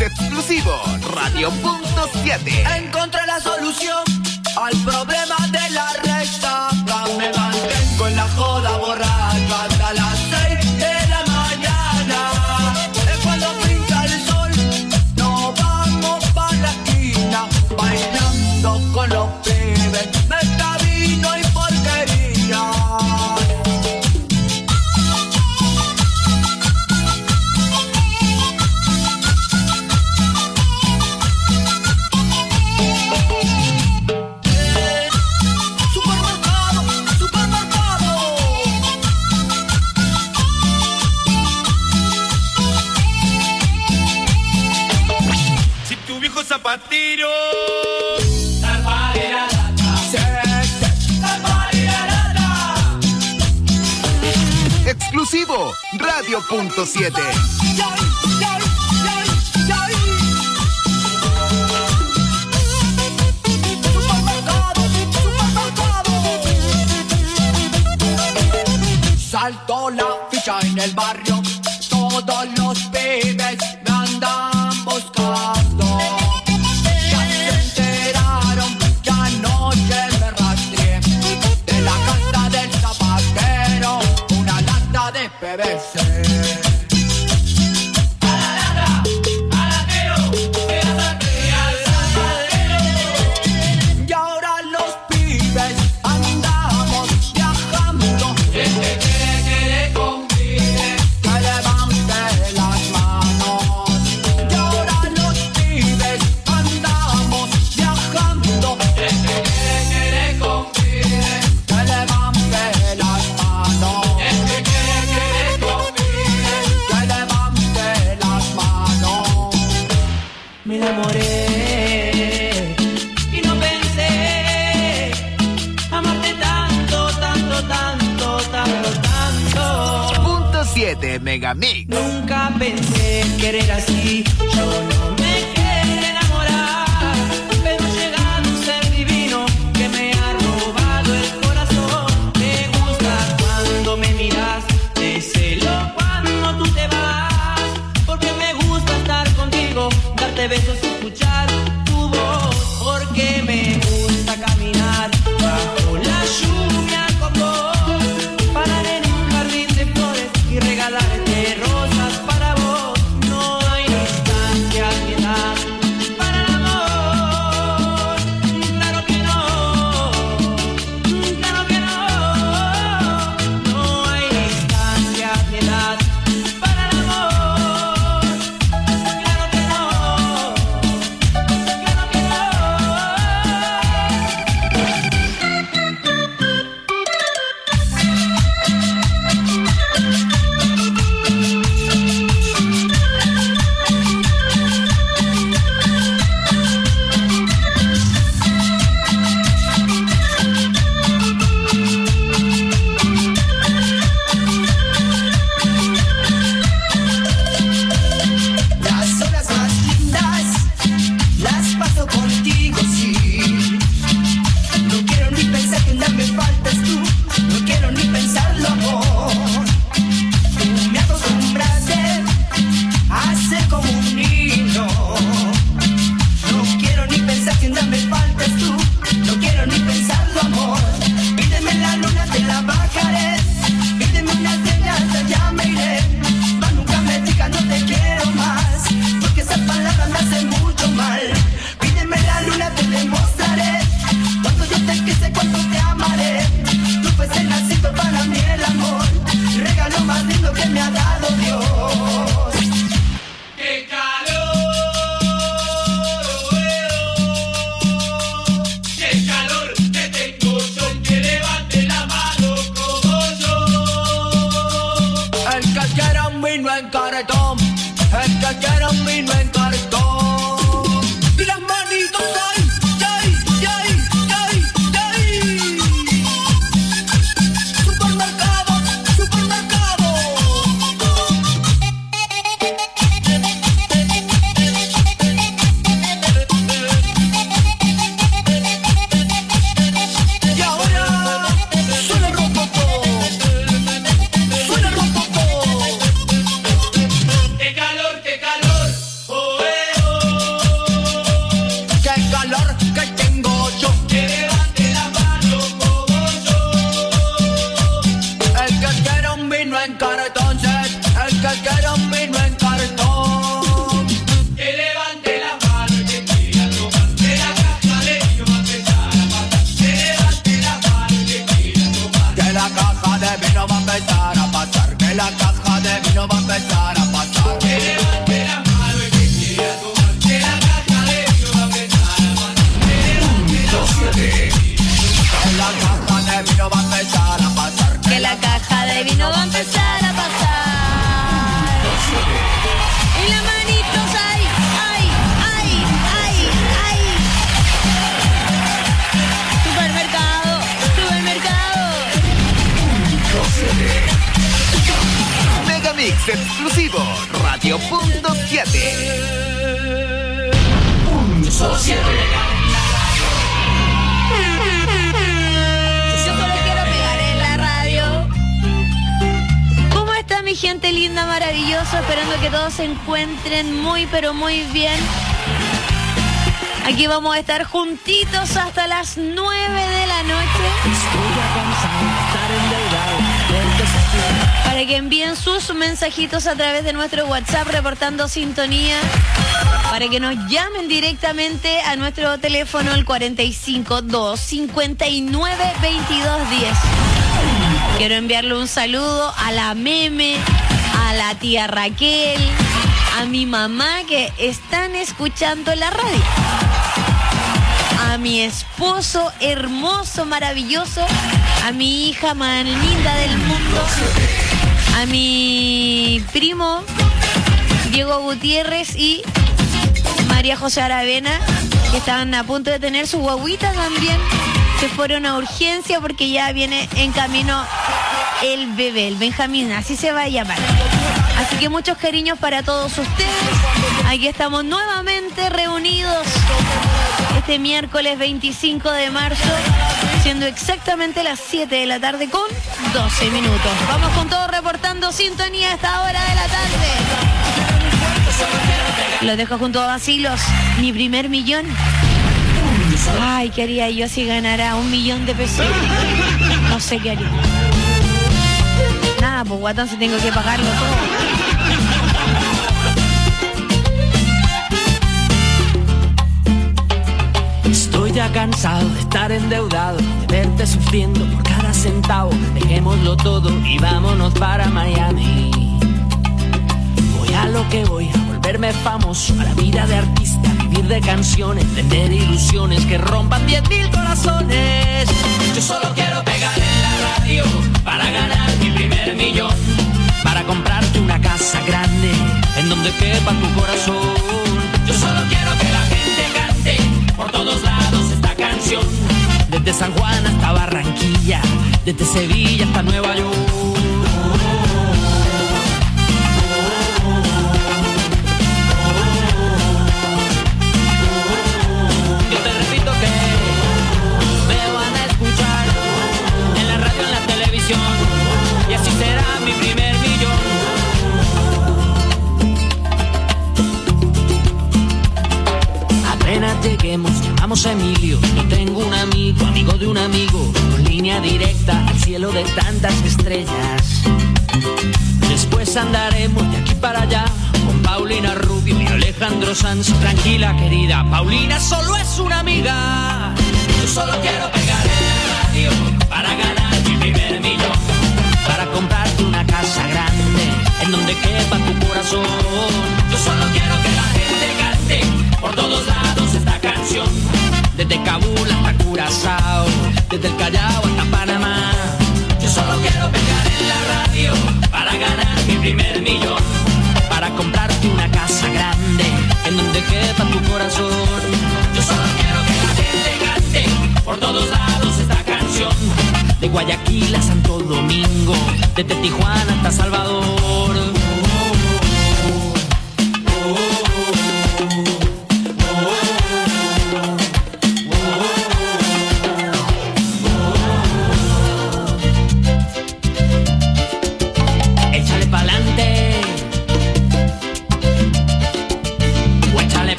exclusivo Radio.7. Encontré la solución al problema de la resaca. Me mantengo en la joda borracha hasta las 6 de la mañana. Es cuando pinta el sol, nos vamos pa' la esquina, bailando con los pibes, meta vino y porquería. Zapatero. Exclusivo Radio.7. Saltó la ficha en el barrio, todos los pibes me andan buscando. PVC. Y ahora los pibes andamos viajando. El que le convide, que levante las manos. Y ahora los pibes andamos viajando. El que le convide, que levante las manos. Me enamoré y no pensé amarte tanto, tanto, tanto, tanto, tanto. Punto 7 Megamix. Nunca pensé querer así, yo no me quería enamorar, pero llega un ser divino que me ha robado el corazón. Me gusta cuando me miras, te celo cuando tú te vas, porque me gusta estar contigo, darte besos y escuchar tu voz, porque me gusta caminar bajo la lluvia con vos, parar en un jardín de flores y regalarte rosas para vos. No hay distancia Mix exclusivo Radio.7. Solo quiero pegar en la radio. ¿Cómo está mi gente linda, maravillosa? Esperando que todos se encuentren muy, pero muy bien. Aquí vamos a estar juntitos hasta las 9 de la noche. Para que envíen sus mensajitos a través de nuestro WhatsApp reportando sintonía. Para que nos llamen directamente a nuestro teléfono el 452 59 22 10. Quiero enviarle un saludo a la Meme, a la tía Raquel, a mi mamá que están escuchando la radio, a mi esposo hermoso, maravilloso, a mi hija más linda del mundo, a mi primo Diego Gutiérrez y María José Aravena, que estaban a punto de tener su guaguita también. Se fueron a urgencia porque ya viene en camino el bebé, el Benjamín, así se va a llamar. Así que muchos cariños para todos ustedes. Aquí estamos nuevamente reunidos este miércoles 25 de marzo, siendo exactamente las 7 de la tarde con 12 minutos. Vamos con todo reportando sintonía a esta hora de la tarde. Los dejo junto a Vacilos, mi primer millón. Ay, ¿qué haría yo si ganara 1 millón de pesos? No sé qué haría. Nada, pues guatón, si tengo que pagarlo todo. Estoy ya cansado de estar endeudado, de verte sufriendo por cada centavo. Dejémoslo todo y vámonos para Miami. Voy a lo que voy, a volverme famoso, a la vida de artista, vivir de canciones, vender ilusiones que rompan 10,000 corazones. Yo solo quiero pegar en la radio para ganar mi primer millón, para comprarte una casa grande en donde quepa tu corazón. Yo solo quiero que la gente cante por todos lados esta canción, desde San Juan hasta Barranquilla, desde Sevilla hasta Nueva York. Yo te repito que me van a escuchar en la radio, en la televisión, y así será mi primer millón. Apenas lleguemos, llamamos a Emilio. Yo tengo un amigo, amigo de un amigo, con línea directa al cielo de tantas estrellas. Después andaremos de aquí para allá con Paulina Rubio y Alejandro Sanz. Tranquila, querida, Paulina solo es una amiga. Yo solo quiero pegar en la radio para ganar mi primer millón, para comprarte una casa grande en donde quepa tu corazón. Yo solo quiero que la gente cante por todos lados esta canción, desde Kabul hasta Curazao, desde el Callao hasta Panamá. Yo solo quiero pegar en la radio para ganar mi primer millón, para comprarte una casa grande en donde quepa tu corazón. Yo solo quiero que la gente cante por todos lados esta canción, de Guayaquil a Santo Domingo, desde Tijuana hasta Salvador.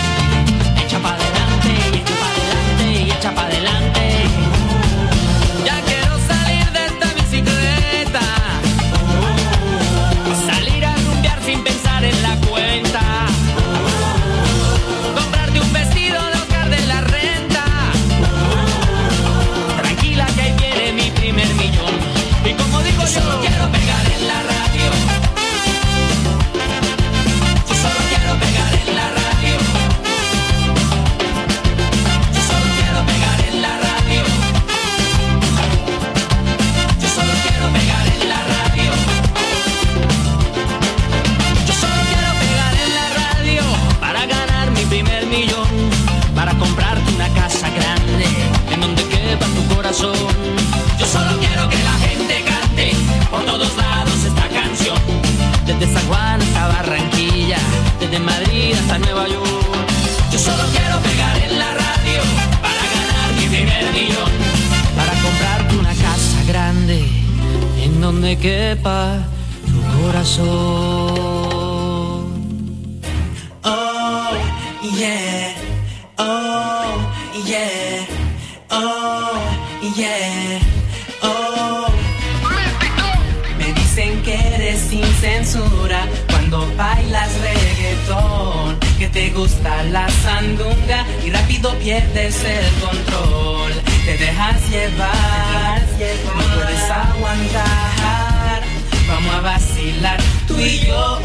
Ya me quepa tu corazón. Oh, yeah, oh, yeah, oh, yeah, oh. Me dicen que eres sin censura cuando bailas reggaetón, que te gusta la sandunga y rápido pierdes el control. Te dejas llevar, no puedes aguantar. Vamos a vacilar tú y yo.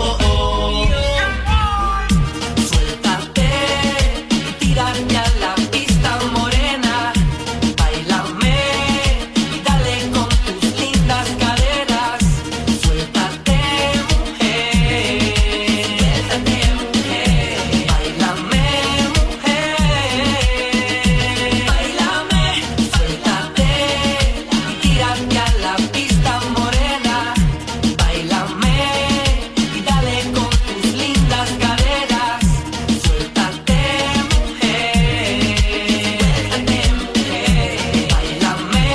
Suéltate y tírate a la pista morena. Báilame y dale con tus lindas caderas. Suéltate, mujer. Suéltate, mujer. Báilame, mujer. Báilame, suéltate y tírate a la pista morena. Báilame y dale con tus lindas caderas. Suéltate, mujer. Suéltate, mujer. Báilame,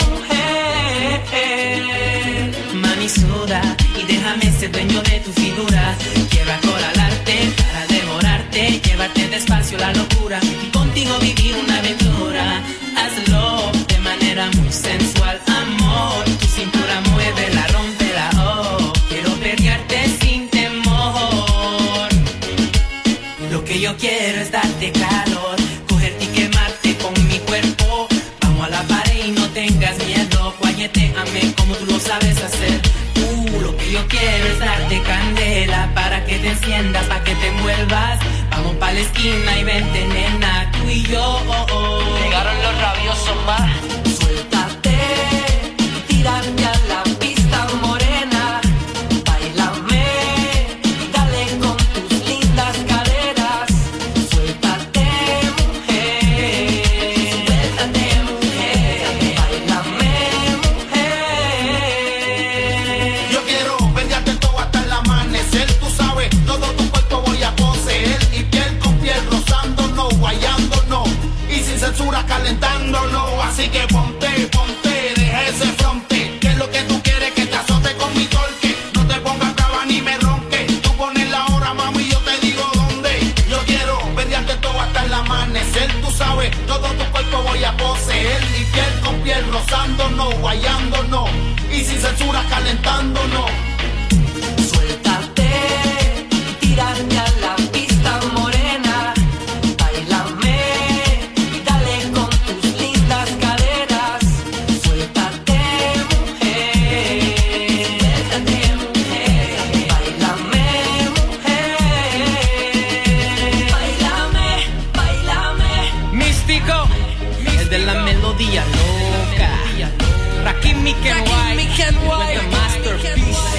mujer. Mami, suda y déjame ser dueño de tu figura. Quiero acorralarte para devorarte, llevarte despacio la locura y contigo vivir una aventura. Hazlo de manera muy sensual, amor. Tu cintura muévela, rómpela, oh. Quiero pelearte sin temor. Lo que yo quiero es darte calor, cogerte y quemarte con mi cuerpo. Vamos a la pared y no tengas miedo. Guayetéame como tú lo sabes hacer. Lo que yo quiero es darte candela para que te enciendas, para que te envuelvas. Vamos pa' la esquina y vente, nena, tú y yo. Llegaron los rabiosos más. Suéltate y tírate a la pista morena. Báilame y dale con tus lindas caderas. Suéltate, mujer. Suéltate, mujer. Báilame, mujer. Yo quiero venderte todo hasta el amanecer, tú sabes, todo tu cuerpo voy a poseer y piel con piel rozándonos, guayándonos y sin censura calentándonos, así que ponte, deja ese fronte, que es lo que tú quieres, que te azote con mi torque, no te pongas brava ni me ronque, tú pones la hora, mami, y yo te digo dónde. Yo quiero venderte todo hasta el amanecer, tú sabes, todo tu cuerpo voy a poseer y piel con piel rozándonos, guayándonos y sin censura calentándonos. Suéltate y tírate a la pista morena. Báilame y dale con tus lindas caderas. Suéltate, mujer. Suéltate, mujer. Báilame, mujer. Báilame, báilame. Místico, el de la melodía loca. Rakim Mikenway, with the masterpiece.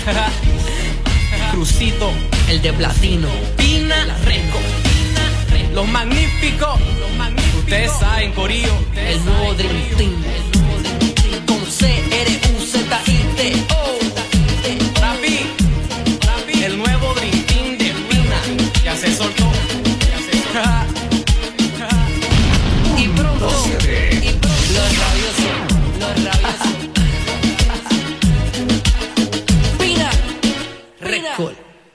Crucito, el de platino. Pina Reco, los magníficos. Ustedes saben, corillo. El nuevo Dream Team. Con CRUZIT. Rapi, el nuevo Dream Team de Pina. Ya se soltó. Y pronto, Punto 7. los rabiosos. Pina Record.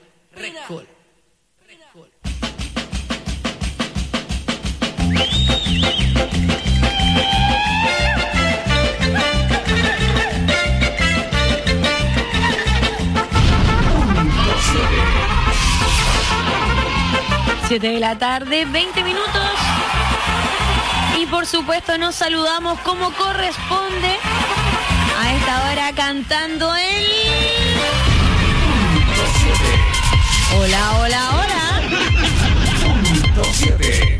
Punto 7. 7 de la tarde, 20 minutos. Y por supuesto nos saludamos como corresponde a esta hora cantando el... Punto 7. Hola, hola, hola. Punto 7.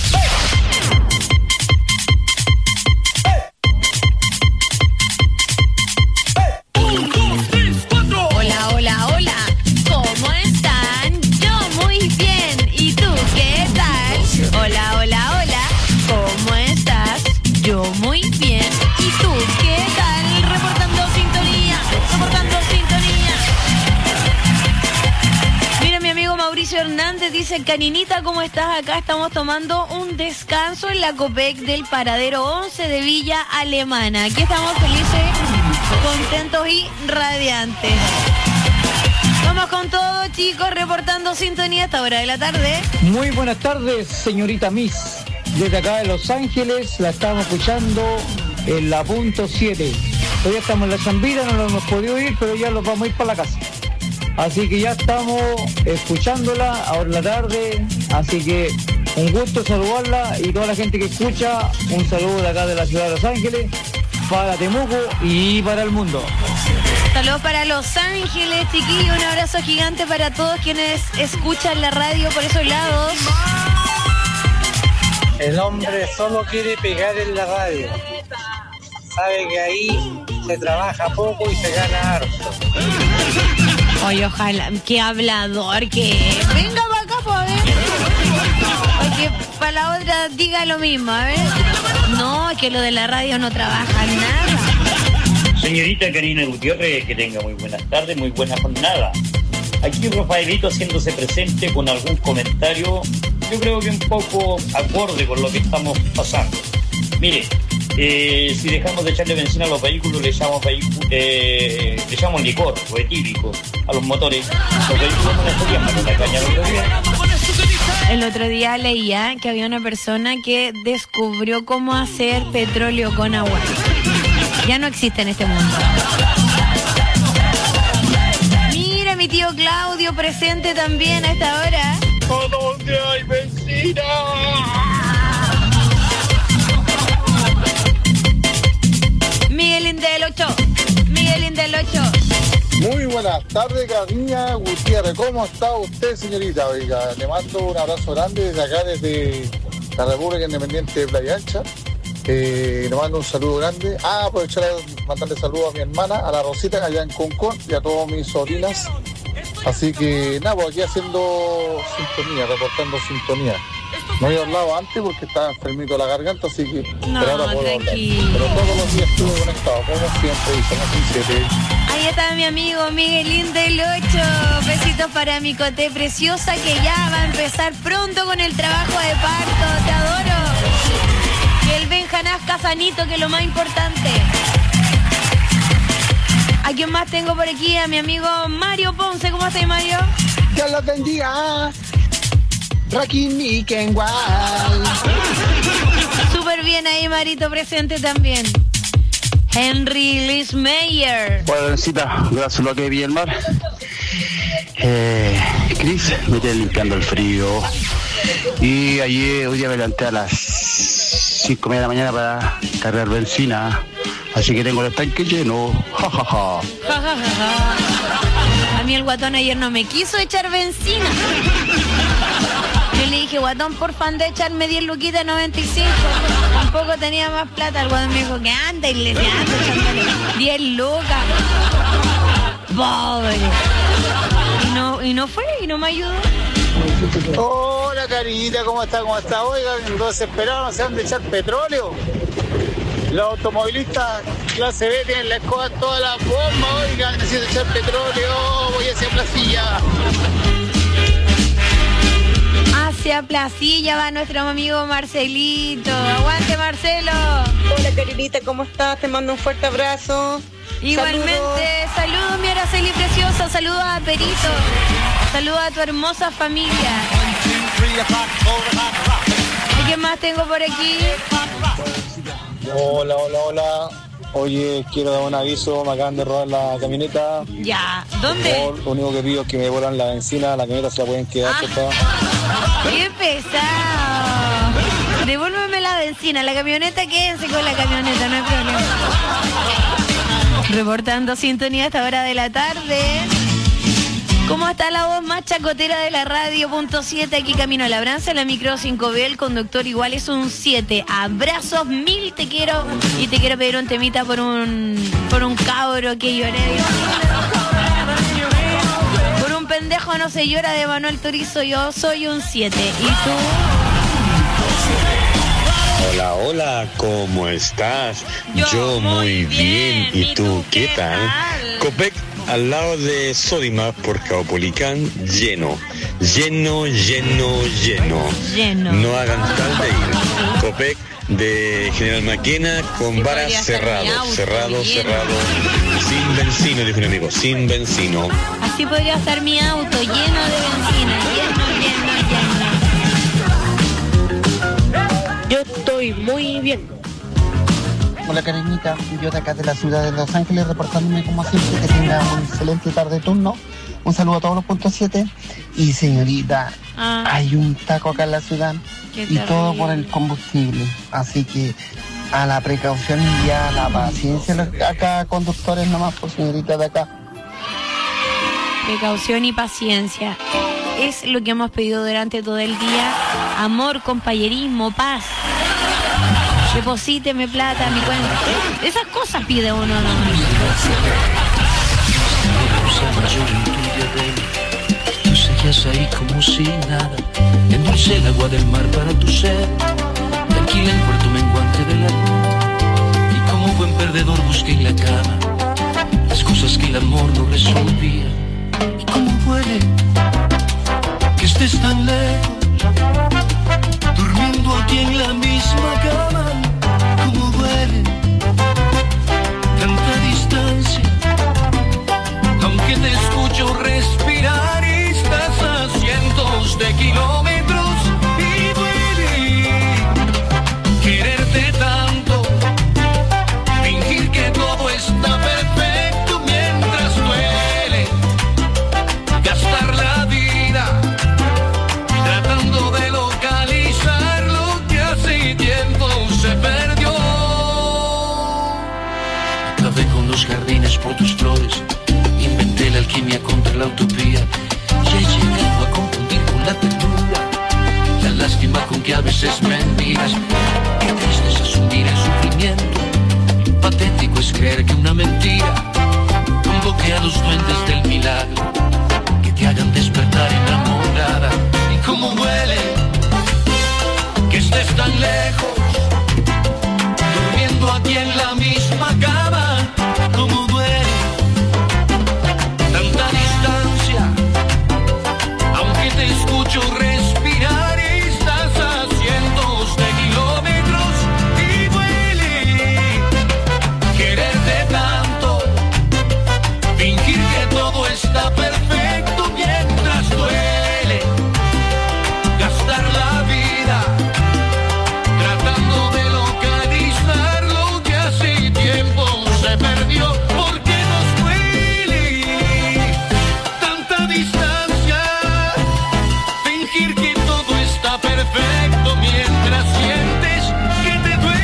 Hola, hola, hola. ¿Cómo están? Yo muy bien. ¿Y tú qué tal? Hola, hola, hola. ¿Cómo estás? Yo muy bien. ¿Y tú qué tal? Reportando sintonía. Mira, mi amigo Mauricio Hernández dice: Caninita, ¿cómo estás? Acá estamos tomando un descanso en la Copec del Paradero 11 de Villa Alemana. Aquí estamos felices contentos y radiantes. Vamos con todo, chicos, reportando sintonía a esta hora de la tarde. Muy buenas tardes, señorita Miss. Desde acá de Los Ángeles la estamos escuchando en la punto 7. Todavía estamos en la chambita, no lo hemos podido ir, pero ya los vamos a ir para la casa. Así que ya estamos escuchándola ahora en la tarde. Así que un gusto saludarla y toda la gente que escucha, un saludo de acá de la ciudad de Los Ángeles, para Temuco y para el mundo. Saludos para Los Ángeles, chiquillos. Un abrazo gigante para todos quienes escuchan la radio por esos lados. El hombre solo quiere pegar en la radio. Sabe que ahí se trabaja poco y se gana harto. Oye, ojalá, qué hablador que es. Venga para acá, pues, Oye, para la otra diga lo mismo, a ver. No, que lo de la radio no trabaja nada. Señorita Karina Gutiérrez, que tenga muy buenas tardes, muy buena jornada. Aquí Rafaelito haciéndose presente con algún comentario, yo creo que un poco acorde con lo que estamos pasando. Mire, si dejamos de echarle benzina a los vehículos, le echamos licor o etílico a los motores. Los vehículos no estarían más la caña del otro día. El otro día leía que había una persona que descubrió cómo hacer petróleo con agua. Ya no existe en este mundo. Mira, mi tío Claudio presente también a esta hora. ¿A dónde hay benzina? Miguelín del 8. Miguelín del 8. Muy buenas tardes, Karina Gutiérrez. ¿Cómo está usted, señorita? Oiga, le mando un abrazo grande desde acá, desde la República Independiente de Playa Ancha. Le mando un saludo grande. Aprovechar a mandarle saludos a mi hermana, a la Rosita, allá en Concón, y a todas mis sobrinas. Así que, nada, pues aquí haciendo sintonía, reportando sintonía. No había hablado antes porque estaba enfermito de la garganta, así que... No, pero ahora puedo tranquilo. hablar. Pero todos los días estuve conectado, como siempre, y son las 17. Ahí está mi amigo Miguelín del 8. Besitos para mi Coté preciosa que ya va a empezar pronto con el trabajo de parto. Te adoro. Que el Benja nazca sanito, que es lo más importante. ¿A quién más tengo por aquí? A mi amigo Mario Ponce. ¿Cómo estás, Mario? Dios los bendiga. Rakim y Kenway. Súper bien ahí, Marito, presente también. Henry Lismeyer. Bueno, Bencita, gracias a lo que vi el mar. Chris, me tiene limpiando el frío. Y hoy día me levanté a las 5:30 de la mañana para cargar benzina. Así que tengo el tanque lleno. Ja, ja, ja. Ja, ja, ja, ja. A mí el guatón ayer no me quiso echar benzina. Yo le dije, guatón, por fan de echarme 10 luquitas 95. Tampoco tenía más plata. El guatón me dijo que anda, iglesia, anda echándole 10 lucas. Pobre. Y no fue, y no me ayudó. Hola, Carinita, ¿cómo está? ¿Cómo está? Oigan, los desesperados no se han de echar petróleo. Los automovilistas clase B tienen la escoba en todas las bombas. Oigan, necesito echar petróleo. Voy hacia Placilla. Hacia Placilla va nuestro amigo Marcelito. Aguante, Marcelo. Hola, Carinita, ¿cómo estás? Te mando un fuerte abrazo. Igualmente, saludos mi Araceli preciosa, saludos a Perito, saludos a tu hermosa familia. ¿Y qué más tengo por aquí? Hola. Oye, quiero dar un aviso, me acaban de robar la camioneta. Ya, ¿dónde? Lo único que pido es que me vuelan la benzina, la camioneta se la pueden quedar, por favor. ¡Qué pesado! Devuélveme la benzina, la camioneta, quédense con la camioneta, no hay problema. Reportando sintonía a esta hora de la tarde. ¿Cómo está la voz más chacotera de la radio? Punto 7, aquí camino a Labranza, la micro 5B, el conductor igual es un 7. Abrazos, 1000 te quiero. Y te quiero pedir un temita por un cabro que lloré. Por un pendejo no se llora, de Manuel Turizo. Yo soy un 7. ¿Y tú? Hola, ¿cómo estás? Yo muy bien. ¿Y tú qué tal? Copec al lado de Sodimac por Caupolicán, lleno. No hagan tal de ir. Copec de General Maquena con varas cerrado, sin benzino, dijo un amigo, sin benzino. Así podría estar mi auto, lleno de benzina, lleno. Yo estoy muy bien. Hola Karenita, yo de acá de la ciudad de Los Ángeles reportándome como siempre, que tenga un excelente tarde turno. Un saludo a todos los puntos 7. Y señorita, hay un taco acá en la ciudad y todo por el combustible. Así que a la precaución y a la paciencia acá conductores nomás, por señorita de acá. Precaución y paciencia. Es lo que hemos pedido durante todo el día. Amor, compañerismo, paz. Deposíteme plata, mi cuenta. Esas cosas pide uno, ¿no? Tú seguías ahí como si nada. Endulcé el agua del mar para tu sed. Tranquila en cuarto menguante de la luna. Y como buen perdedor busqué en la cama las cosas que el amor no resolvía. Y cómo duele que estés tan lejos, durmiendo aquí en la misma cama. Cómo duele tanta distancia, aunque te escucho respirar y estás a cientos de kilómetros. Y duele quererte tanto, fingir que todo está perfecto mientras duele gastar la vida tratando de localizar lo que hace tiempo se perdió. Acabé con los jardines por tus flores, inventé la alquimia contra la utopía y he llegado a confundir con la ternura la lástima con que a veces me miras. Qué triste es asumir el sufrimiento, patético es creer que una mentira convoque a los duendes del milagro que te hagan despertar enamorada. Y cómo duele que estés tan lejos, durmiendo aquí en la misma cama. Cómo duele tanta distancia, aunque te escucho respirar y estás a cientos de kilómetros. Y duele quererte tanto, fingir que todo está perfecto mientras duele gastar la vida tratando de localizar lo que hace tiempo se perdió. Porque nos duele tanta distancia, fingir que todo está perfecto mientras sientes que te duele.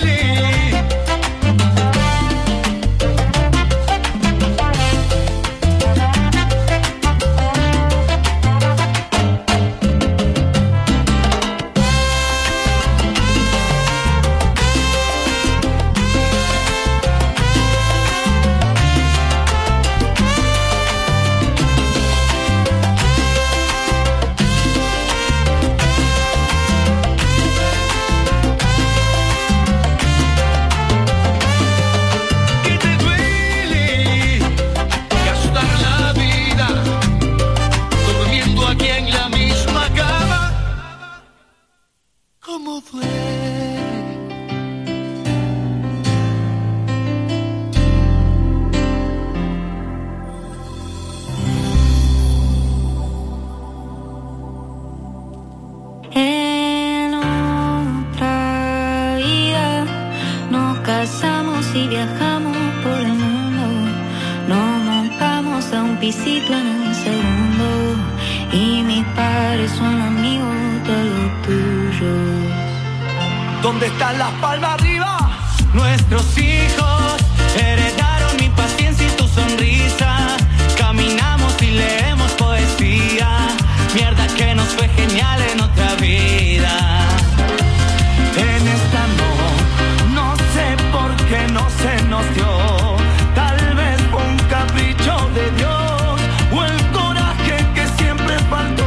En otra vida nos casamos y viajamos por el mundo. Nos montamos a un pisito en el segundo y mis padres son amigos de los tuyos. ¿Dónde están las palmas arriba? Nuestros hijos heredaron mi paciencia y tu sonrisa. Caminamos y leemos poesía. Mierda que nos fue genial en otra vida. En esta no sé por qué no se nos dio. Tal vez fue un capricho de Dios o el coraje que siempre faltó.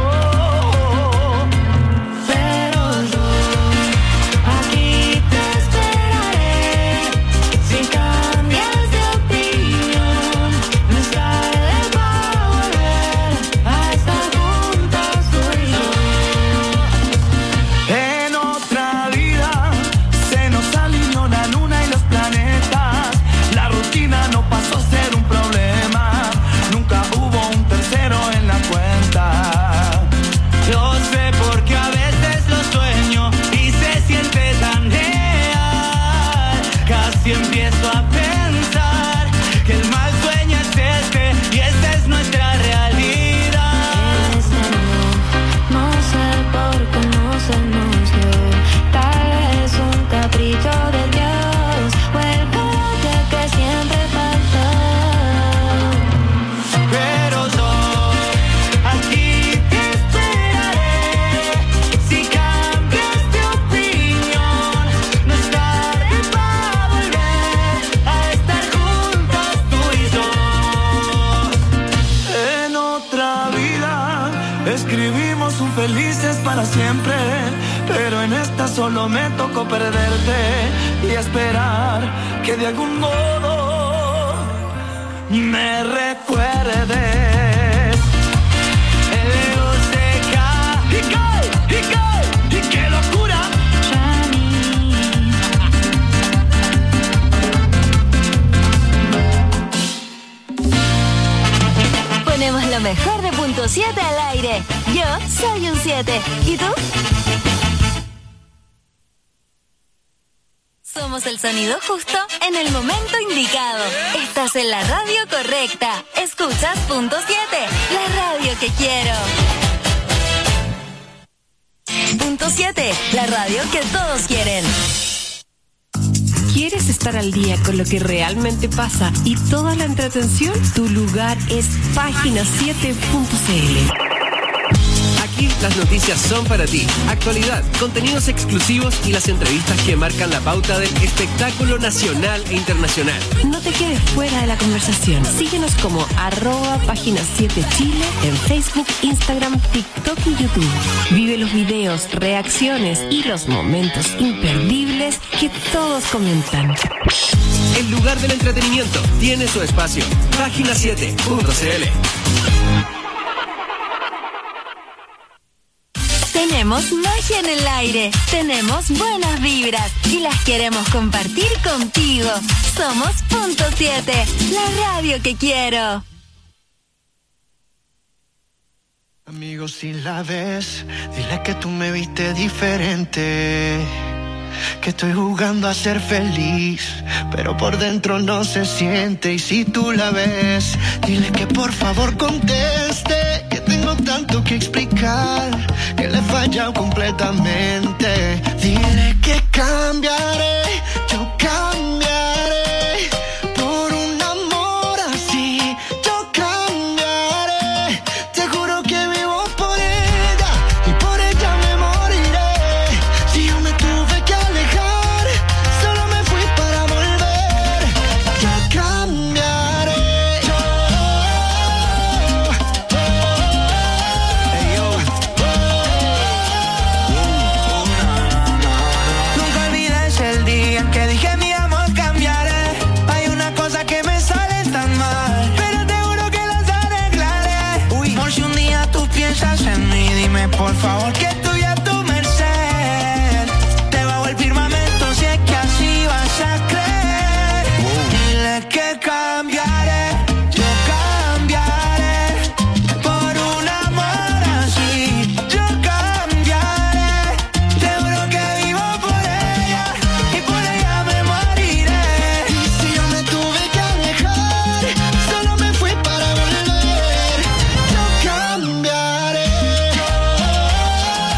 Pero yo aquí te esperaré, sin cambies felices para siempre, pero en esta solo me tocó perderte y esperar que de algún modo me recuerdes. ¡Y qué locura! Ponemos lo mejor de punto 7 al aire. Yo soy un 7. ¿Y tú? Somos el sonido justo en el momento indicado. Estás en la radio correcta. Escuchas punto 7, la radio que quiero. Punto 7, la radio que todos quieren. ¿Quieres estar al día con lo que realmente pasa y toda la entretención? Tu lugar es página7.cl. Aquí las noticias son para ti. Actualidad, contenidos exclusivos y las entrevistas que marcan la pauta del espectáculo nacional e internacional. No te quedes fuera de la conversación. Síguenos como @página7chile en Facebook, Instagram, TikTok y YouTube. Vive los videos, reacciones y los momentos imperdibles que todos comentan. El lugar del entretenimiento tiene su espacio. Página7.cl. Tenemos magia en el aire, tenemos buenas vibras y las queremos compartir contigo. Somos punto 7, la radio que quiero. Amigo, si la ves, dile que tú me viste diferente. Que estoy jugando a ser feliz, pero por dentro no se siente. Y si tú la ves, dile que por favor conteste, que tengo tanto que explicar, que le he fallado completamente. Dile que cambiaré, yo cambiaré por un amor así. Yo cambiaré, te juro que vivo por ella y por ella me moriré. Si yo me tuve que alejar, solo me fui para volver. Yo cambiaré. Nunca olvides el día en que dije mi amor cambiaré. Hay una cosa que me sale tan mal, pero te juro que las arreglaré. Por si un día tú piensas en mí, dime por favor que estoy a tu merced. Te bajo el firmamento si es que así vas a creer. Dile que cambiaré, yo cambiaré por un amor así. Yo cambiaré, te juro que vivo por ella y por ella me moriré. Y si yo me tuve que alejar, solo me fui para volver. Yo cambiaré.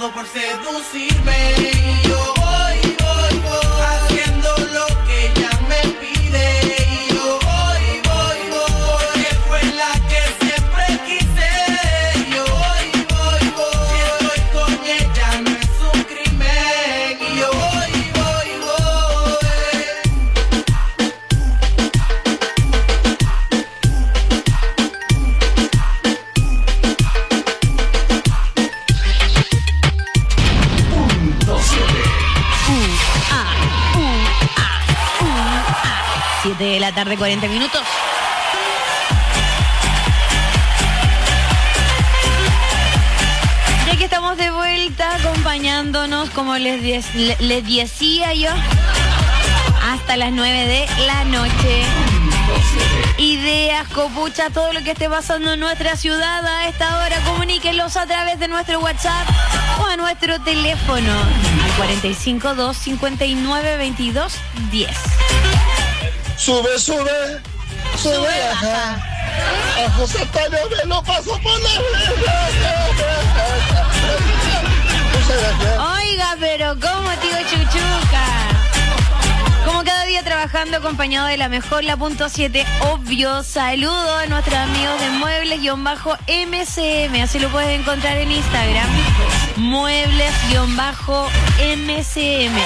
todo por seducirme. Y yo voy, haciendo lo que ella me pide. Y yo voy, porque fue la que siempre quise. Y yo voy, si estoy con ella no es un crimen. Y yo voy. 7 de la tarde, 40 minutos. Ya que estamos de vuelta acompañándonos, como les decía yo, hasta las 9 de la noche. Ideas, copuchas, todo lo que esté pasando en nuestra ciudad a esta hora, comuníquenlos a través de nuestro WhatsApp o a nuestro teléfono al 45 2 59 22 10. Sube, baja. A José Antonio me lo paso por la Oiga, pero ¿cómo, tío Chuchuca? Como cada día trabajando acompañado de la mejor, la punto 7, obvio. Saludo a nuestros amigos de Muebles-MCM, así lo puedes encontrar en Instagram. Muebles-MCM.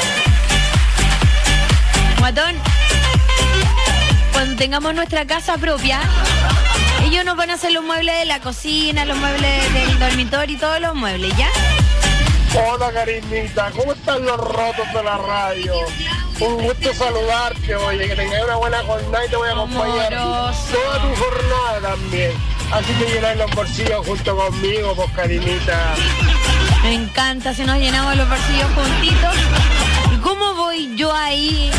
Guatón, cuando tengamos nuestra casa propia, ellos nos van a hacer los muebles de la cocina, los muebles del dormitorio y todos los muebles, ¿ya? Hola, Karinita, ¿cómo están los rotos de la radio? Un gusto saludarte, oye, que tengas una buena jornada y te voy a acompañar toda tu jornada también. Así que llenar los bolsillos junto conmigo, pues, Karinita. Me encanta, si nos llenamos los bolsillos juntitos. ¿Y cómo voy yo ahí?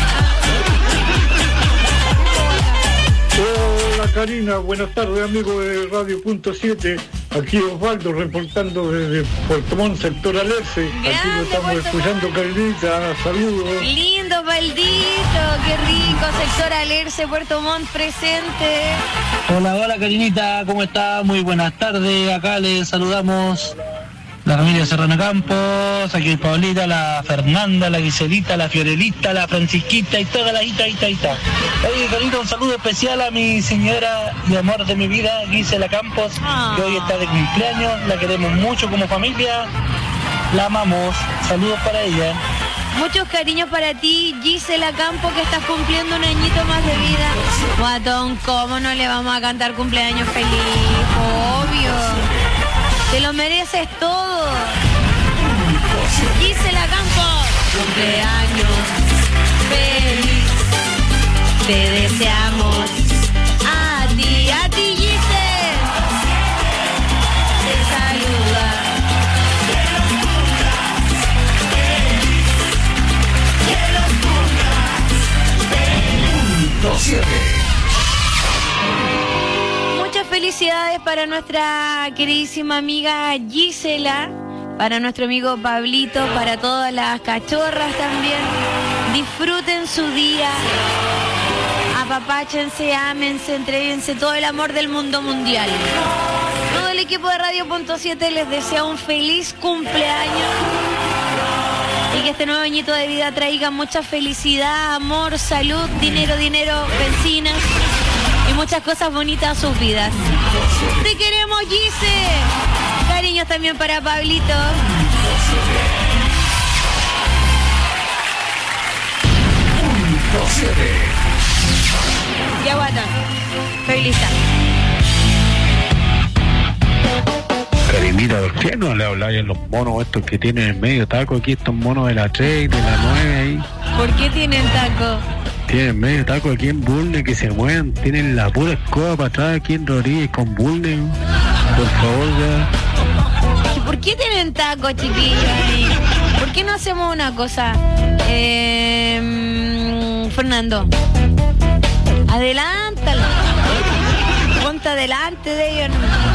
Hola, Karina, buenas tardes, amigo de Radio Punto 7. Aquí Osvaldo reportando desde Puerto Montt, sector Alerce. Aquí lo estamos escuchando, Karinita. Saludos. Lindo, Valdito, qué rico. Sector Alerce, Puerto Montt presente. Hola, Karinita, ¿cómo está? Muy buenas tardes. Acá les saludamos la familia Serrano Campos. Aquí Paulita, la Fernanda, la Giselita, la Fiorelita, la Francisquita y toda la hita. Oye, Karina, un saludo especial a mi señora y amor de mi vida, Gisela Campos, que hoy está de cumpleaños. La queremos mucho como familia, la amamos. Saludos para ella. Muchos cariños para ti, Gisela Campos, que estás cumpliendo un añito más de vida. Guatón, ¿cómo no le vamos a cantar cumpleaños feliz? Obvio. Te lo mereces todo. Gisela Campos, cumpleaños feliz. Te deseamos a ti, Gisela. Te saluda. Punto 7. Muchas felicidades para nuestra queridísima amiga Gisela, para nuestro amigo Pablito, para todas las cachorras también. Disfruten su día, apapáchense, ámense, entréguense todo el amor del mundo mundial. Todo el equipo de Radio Punto 7 les desea un feliz cumpleaños y que este nuevo añito de vida traiga mucha felicidad, amor, salud, dinero, bencinas y muchas cosas bonitas a sus vidas. Te queremos, Gise. Cariños también para Pablito. Punto 7. Ya, guata. Estoy lista. Karinita, ¿por qué no le habláis a los monos estos que tienen el medio taco aquí, estos monos de la 3 y de la 9 ahí? ¿Por qué tienen taco? Tienen medio taco aquí en Bulne, que se mueven, tienen la pura escoba para atrás aquí en Rodríguez con Bulne. Por favor, ya. ¿Por qué tienen taco, chiquillos? ¿Por qué no hacemos una cosa? Fernando, adelántalo. Ponte adelante de ellos.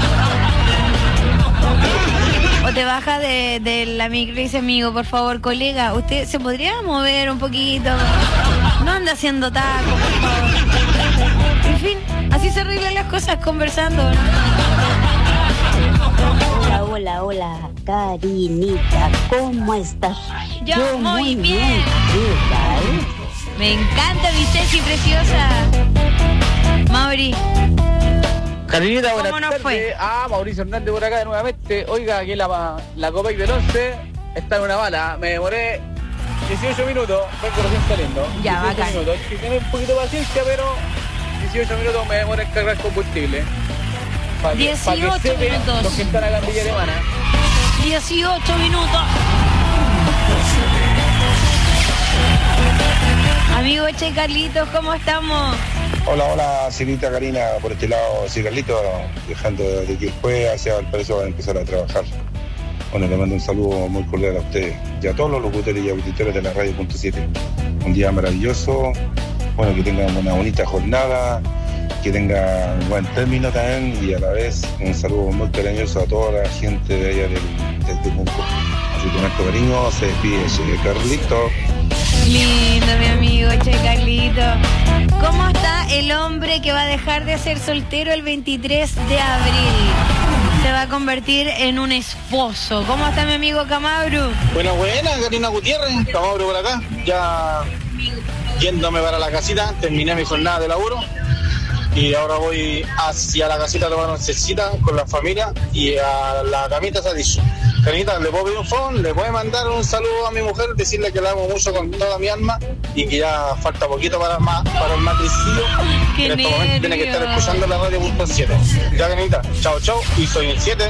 O te baja de la micro y dice, amigo, por favor, colega, ¿usted se podría mover un poquito? No anda haciendo taco, por favor. En fin, así se arreglan las cosas conversando, ¿no? Hola, hola, Karinita, ¿cómo estás? Yo muy bien. Me encanta mi Ceci preciosa. Mauri. Karinita, buenas ¿Cómo nos tardes. fue? Mauricio Hernández por acá nuevamente. Oiga, aquí la Copec del 11 está en una bala. Me demoré 18 minutos, vengo recién saliendo. Ya, 18 bacán. minutos. Hay que tener un poquito de paciencia, pero 18 minutos me demoré en cargar combustible. Pa' que 18 sepan minutos. los que están acá en Villa Alemana. 18 minutos. Amigo Che Carlitos, ¿cómo estamos? Hola, hola, señorita Karina, por este lado, soy Carlito, dejando de que fue hacia Valparaíso para empezar a trabajar. Bueno, le mando un saludo muy cordial a ustedes y a todos los locutores y auditores de la Radio.7. Un día maravilloso, bueno, que tengan una bonita jornada, que tengan un buen término también y a la vez un saludo muy cariñoso a toda la gente de allá del Temuco. Así que con este cariño se despide Che Carlito. Lindo, mi amigo Che Carlito. ¿Cómo está el hombre que va a dejar de ser soltero el 23 de abril? Se va a convertir en un esposo. ¿Cómo está mi amigo Camabru? Buena, Karina Gutiérrez, Camabru por acá. Ya yéndome para la casita, terminé mi jornada de laburo. Y ahora voy hacia la casita a tomar una cecita con la familia y a la camita se ha dicho. Carinita, ¿le puedo pedir un phone? ¿Le puedo mandar un saludo a mi mujer? Decirle que la amo mucho con toda mi alma y que ya falta poquito para el matricidio. Qué en este momento tiene que estar escuchando la Radio.7. Ya, Carinita, chao, chao. Y soy el 7.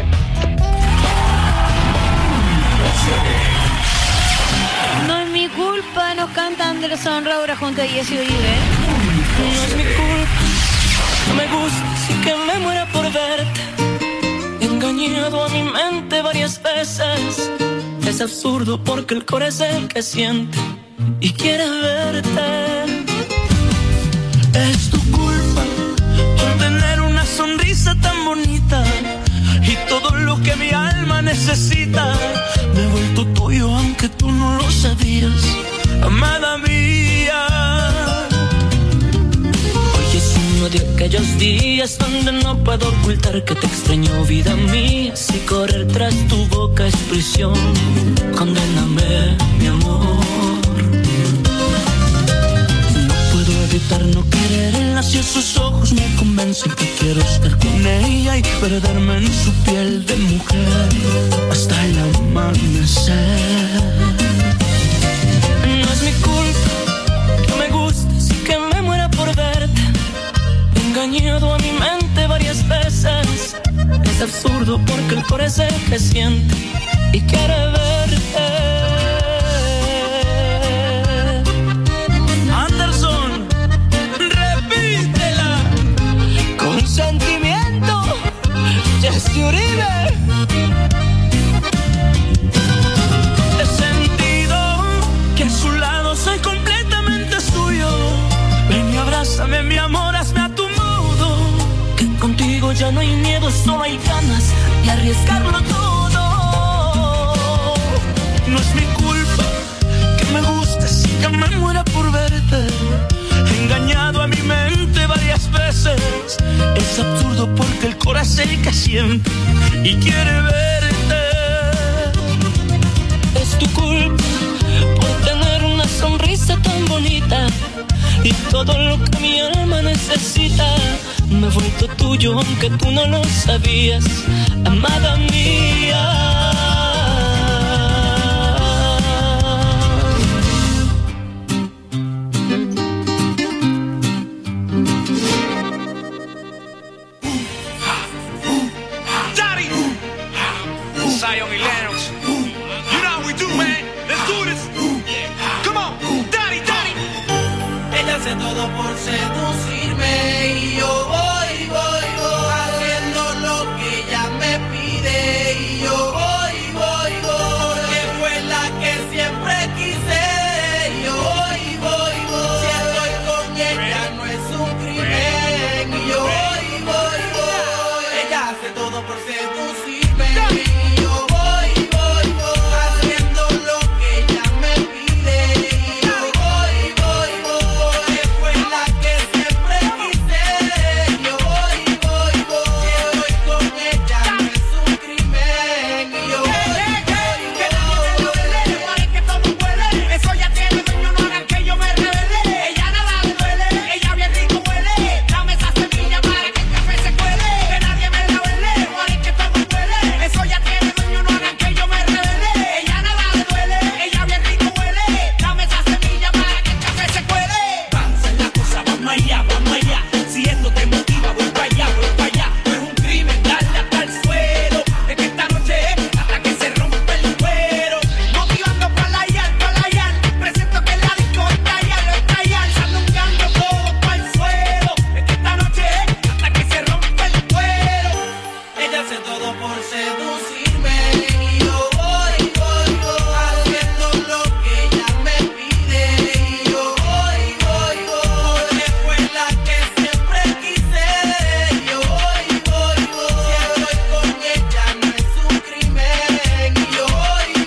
No es mi culpa, nos canta Anderson Raura junto a Jesse Uribe. No es mi culpa, no me gusta, sí que me muera por verte. He engañado a mi mente varias veces. Es absurdo porque el corazón es el que siente y quiere verte. Es tu culpa por tener una sonrisa tan bonita y todo lo que mi alma necesita. Me he vuelto tuyo aunque tú no lo sabías, amada mía. Hoy es uno de aquellos días donde no puedo ocultar que te extraño, vida mía. Si correr tras tu boca es prisión, condéname, mi amor. No puedo evitar no quererla si esos ojos me convencen que quiero estar con ella y perderme en su piel de mujer hasta el amanecer. No es mi culpa que me gustes y que me muera por verte. He engañado a mi mente varias veces. Es absurdo porque el corazón es el que siente y quiere verte. Anderson, repítela con sentimiento. Jesse Uribe. He sentido que a su lado soy completamente suyo. Ven y abrázame, mi amor, hazme a tu modo. Que contigo ya no hay miedo, solo hay ganas de arriesgarlo todo. No es mi culpa que me gustes y que me muera por verte. He engañado a mi mente varias veces. Es absurdo porque el corazón es el que siente y quiere verte. Es tu culpa por tener una sonrisa tan bonita y todo lo que mi alma necesita. Me he vuelto tuyo aunque tú no lo sabías, amada mía. Daddy! Zion y Lennox. You know how we do, man. Let's do this. Come on, Daddy, Daddy. Ella hace todo por seducirme y yo voy haciendo lo que ella me pide y yo voy vamos allá. Si esto te motiva, voy para allá, voy para allá. No es un crimen darle hasta el suelo. Es que esta noche es hasta que se rompe el cuero. Motivando para allá, presento que la disco está allá, lo está allá. Sandungueando todo para el suelo. Es que esta noche es hasta que se rompe el cuero. Ella hace todo por seducirme y yo voy, haciendo lo que ella me pide y yo voy, porque fue la que siempre quise y yo voy, si estoy con ella no es un crimen y yo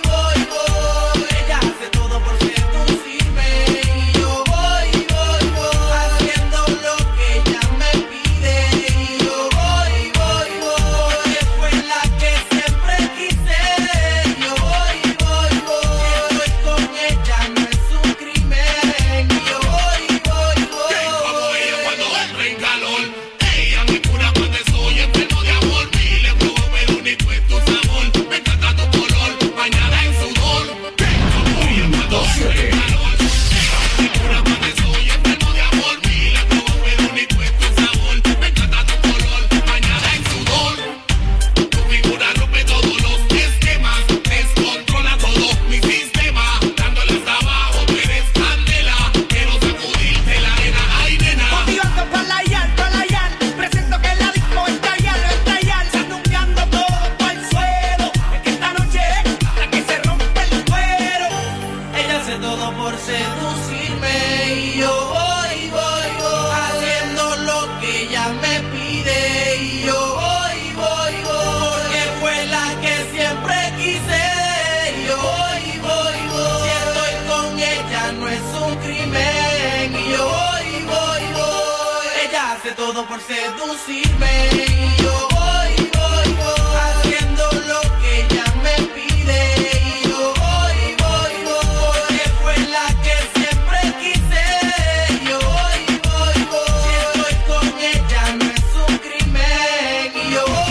voy, ella hace todo por seducirme y yo voy, haciendo lo que ella me pide y yo voy, porque fue la que siempre quise y yo voy, si estoy con ella no es un crimen y yo voy, Como ella cuando entra en calor, ella me cura cuando estoy enfermo de amor. Miles como Meluni, pues tu sabor, me encanta tu color, bañada en sudor. Como ella cuando entra en calor, ella me cura cuando estoy enfermo de amor. Miles como Meluni, pues tu sabor, me encanta tu color, bañada en sudor. Tu figura rompe todos los esquemas, descontrola todo mi sistema, dándole hasta abajo, tú eres candela, quiero sacudirte la arena, ay nena. motivando para allá, presento que la disco está allá, lo está allá, sandungueando todo para el suelo. Es que esta noche es hasta que se rompe el cuero. Ella hace todo por seducirme y yo voy, haciendo lo que ella me pide y yo voy, porque fue la que siempre quise y yo voy, si estoy con ella no es un crimen y yo voy, ella hace todo por seducirme y yo voy, haciendo lo que ella me pide y yo voy, porque fue la que siempre quise y yo voy, si estoy con ella no es un crimen y yo voy.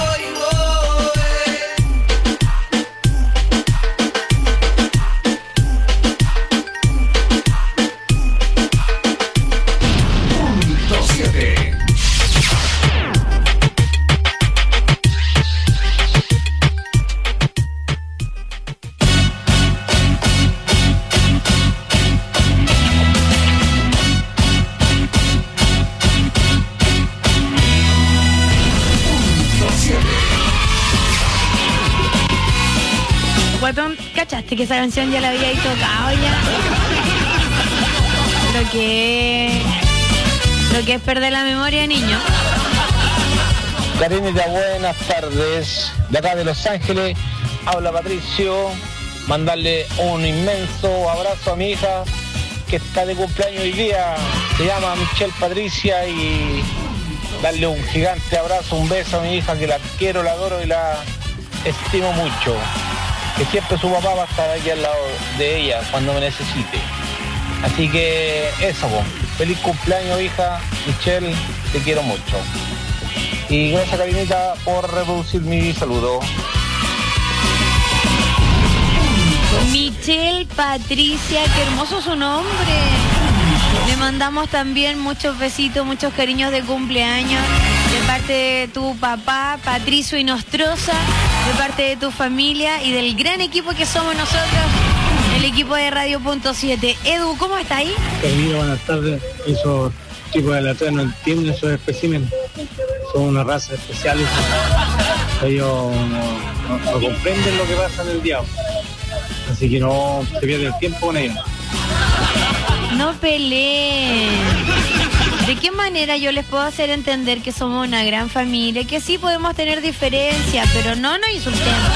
Punto 7. Punto 7. Guatón, ¿cachaste que esa canción ya la había tocado ya? Lo que es perder la memoria, niño. Karinita, buenas tardes. De acá de Los Ángeles, habla Patricio. Mandarle un inmenso abrazo a mi hija que está de cumpleaños hoy día. Se llama Michelle Patricia y darle un gigante abrazo, un beso a mi hija que la quiero, la adoro y la estimo mucho. Que siempre su papá va a estar aquí al lado de ella cuando me necesite. Así que eso, po. Feliz cumpleaños, hija Michelle, te quiero mucho. Y gracias, Karinita, por reproducir mi saludo. Michelle Patricia, qué hermoso su nombre. Le mandamos también muchos besitos, muchos cariños de cumpleaños de parte de tu papá, Patricio Inostroza, de parte de tu familia y del gran equipo que somos nosotros, el equipo de Radio Punto 7. Edu, ¿cómo está ahí? Carolina, buenas tardes. Esos tipos de latras no entienden esos especímenes. Son una raza especial. Ellos no comprenden lo que pasa en el diablo. Así que no se pierde el tiempo con ellos. No peleen. ¿De qué manera yo les puedo hacer entender que somos una gran familia? Que sí podemos tener diferencias, pero no nos insultemos.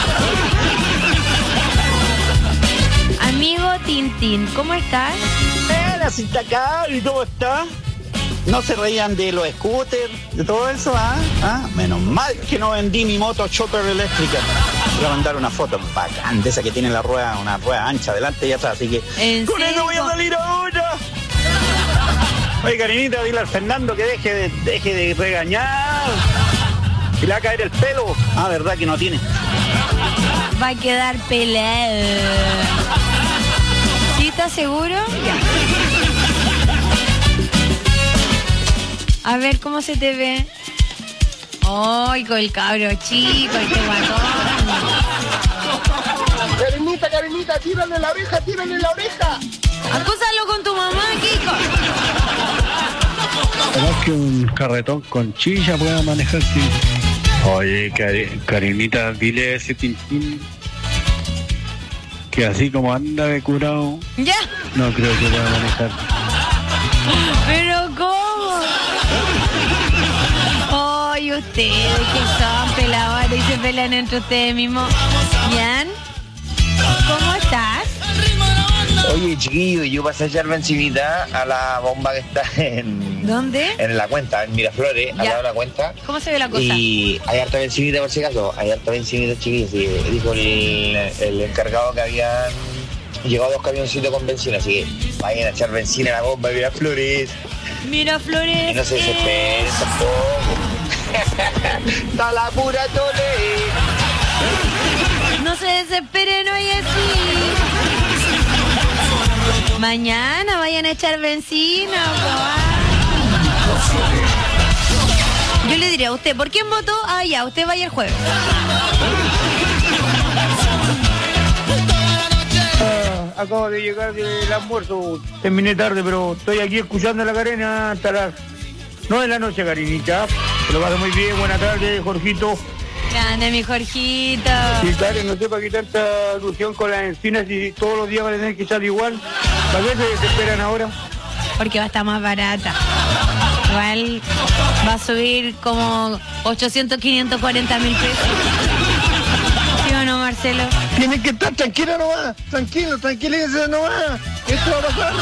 Amigo Tintín, ¿cómo estás? Hola, acá, ¿y cómo está? No se reían de los scooters, de todo eso, ¿ah? ¿Ah? Menos mal que no vendí mi moto chopper eléctrica. Voy a mandar una foto bacán de esa que tiene la rueda, una rueda ancha delante y atrás, así que con eso voy a salir ahora. Oye, Karinita, dile al Fernando que deje de regañar. Y le va a caer el pelo. Ah, verdad que no tiene. Va a quedar pelado. ¿Sí estás seguro? A ver, ¿cómo se te ve? ¡Ay, con el cabro chico, este guatón! Karinita, tírale la oreja. Acúsalo con tu mamá, Kiko. ¿Sabes que un carretón con chilla pueda manejar? Sí. Oye, Karinita, dile a ese Tintín que así como anda de curado, ya, no creo que pueda manejar. ¿Pero cómo? Ay, ustedes que son pelados y se pelean entre ustedes mismos. Jan, ¿cómo estás? Oye, chiquillo, yo pasé a echar bencinita a la bomba que está en... ¿Dónde? En la cuenta, en Miraflores, al lado de la cuenta. ¿Cómo se ve la cosa? Y hay harta bencinita, por si acaso. Hay harta bencinita, chiquillos. Y dijo el encargado que habían llegado 2 camioncitos con benzina. Así que vayan a echar benzina a la bomba de Miraflores. Miraflores. Y no se desesperen tampoco. ¡Está la pura tole! No se desesperen hoy así. Mañana vayan a echar benzina. Yo le diré a usted, ¿por quién votó? Ah, ya, usted vaya el jueves. Acabo de llegar del almuerzo. Terminé tarde, pero estoy aquí escuchando la Karina hasta las 9 de la noche, Karinita. Se lo pasa muy bien. Buenas tardes, Jorgito. Grande, mi Jorgito. Sí, Karen, no sé para qué tanta alusión con las encinas y todos los días van a tener que echar igual. ¿Para qué se desesperan ahora? Porque va a estar más barata. Igual va a subir como 800, 540 mil pesos. ¿Sí o no, Marcelo? Tienen que estar tranquila nomás. Tranquilícense nomás. Esto va a pasar.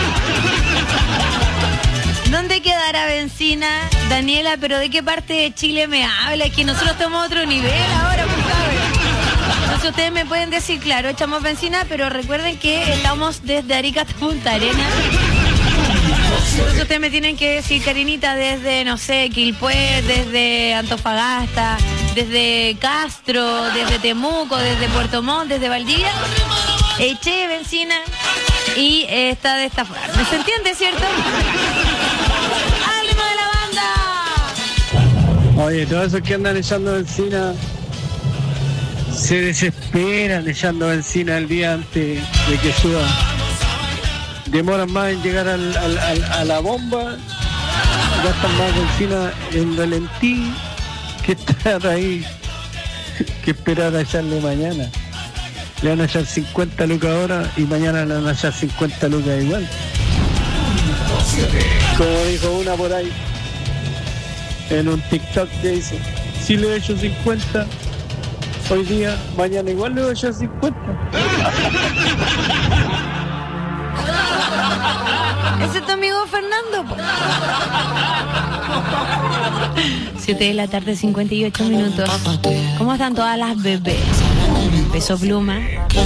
¿Dónde quedará benzina? Daniela, ¿pero de qué parte de Chile me habla? Es que nosotros estamos a otro nivel ahora, por favor. Entonces ustedes me pueden decir, claro, echamos benzina, pero recuerden que estamos desde Arica hasta Punta Arenas. Entonces ustedes me tienen que decir, Karinita, desde, no sé, Quilpué, desde Antofagasta, desde Castro, desde Temuco, desde Puerto Montt, desde Valdivia. Eché benzina y está de esta forma. ¿Se entiende, cierto? ¡Al ritmo de la banda! Oye, todos esos que andan echando benzina se desesperan echando benzina el día antes de que suba. Demoran más en llegar a la bomba, gastan más benzina en ralentí que estar ahí, que esperar a echarle mañana. Le van a echar 50 lucas ahora y mañana le van a echar 50 lucas igual. Como dijo una por ahí en un TikTok que dice, si le he hecho 50 hoy día, mañana igual le voy a echar 50. Ese es tu amigo Fernando, po. 7 de la tarde, 58 minutos. ¿Cómo están todas las bebés? Peso Pluma.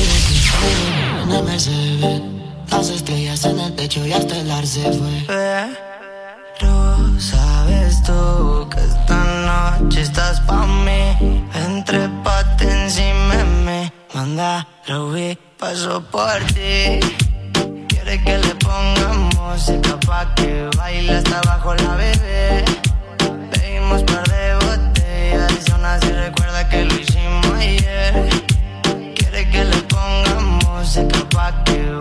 Las estrellas en el techo y hasta el ar se fue. Pero sabes tú que esta noche estás pa' mí. Entrépate encima de mí. Manda, Ruby, paso por ti. Quiere que le pongamos música pa' que baile hasta abajo la bebé. Pedimos par de botellas y son así, recuerda que lo hicimos ayer. Quiere que le pongamos música pa' que